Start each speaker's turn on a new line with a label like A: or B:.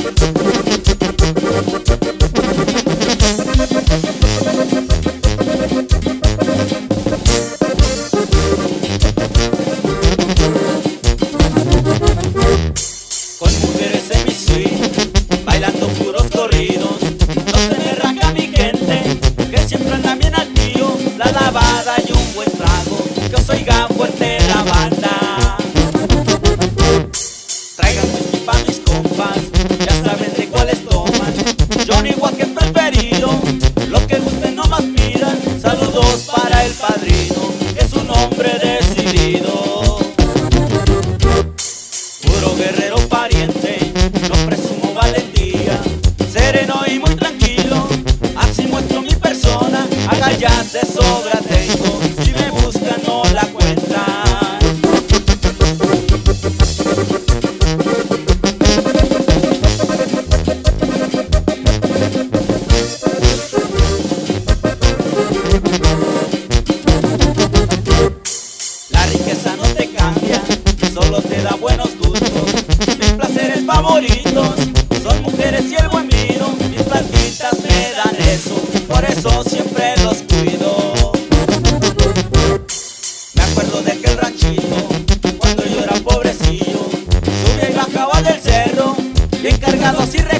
A: Con mujeres en mi suite, bailando puros corridos. No se me raja mi gente, que siempre anda bien activo. La lavada y un buen trago, que os oiga fuerte la banda. Traigan whisky pa' mis compas, ya saben de cuáles toman. Johnny Walker preferido, lo que gusten no más pidan. Saludos para el padrino, que es un hombre decidido. Puro guerrero pariente, no presumo valentía. Sereno y muy tranquilo, así muestro mi persona. Agallas de sobra tengo, si me buscan no la encuentran. La riqueza no te cambia, solo te da buenos gustos. Mis placeres favoritos son mujeres y el buen vino. Mis plantitas me dan eso, por eso siempre los cuido. Me acuerdo de aquel ranchito, cuando yo era pobrecillo. Subía y bajaba del cerro, bien cargados y